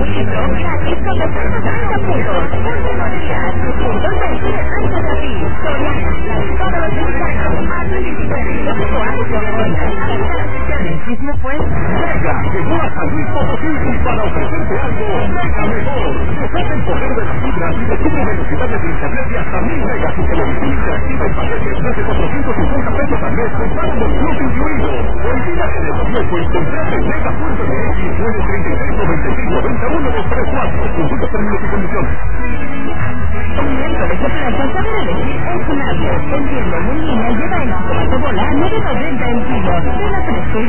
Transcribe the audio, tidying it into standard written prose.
litro, gratis con 230 puntos. Últimos días, puntos vencidos antes de abril. Soriana, la de todos los mexicanos. Hasta el 17 de agosto, el mismo fue Mega llegó a San Luis Potosí para ofrecerte algo mega mejor. Desata el poder de las fibras y descubre velocidades de internet de hasta 1000 megas y televisión interactiva en paquetes desde 450 pesos al mes con Paramount Plus incluido. Olvídate de los lejos y contrate